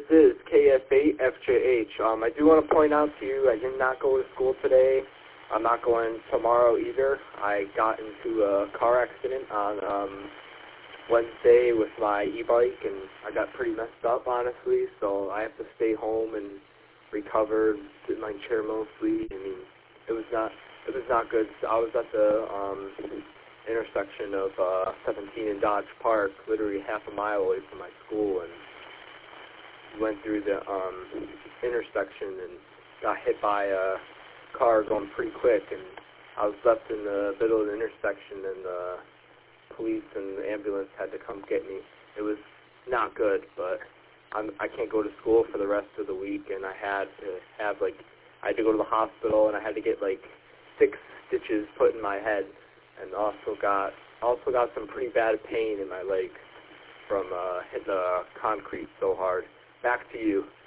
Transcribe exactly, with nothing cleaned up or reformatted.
is K F eight F J H. Um, I do want to point out to you, I did not go to school today. I'm not going tomorrow either. I got into a car accident on um, Wednesday with my e-bike, and I got pretty messed up, honestly, so I have to stay home and recover, sit in my chair mostly. I mean, it was not, it was not good. So I was at the um, intersection of uh, seventeen and Dodge Park, literally half a mile away from my school, and went through the um, intersection and got hit by a car going pretty quick, and I was left in the middle of the intersection, and the police and the ambulance had to come get me. It was not good, but I'm, I can't go to school for the rest of the week, and I had to have, like, I had to go to the hospital, and I had to get, like, six stitches put in my head, and also got, also got some pretty bad pain in my legs from uh, hitting the concrete so hard. Back to you.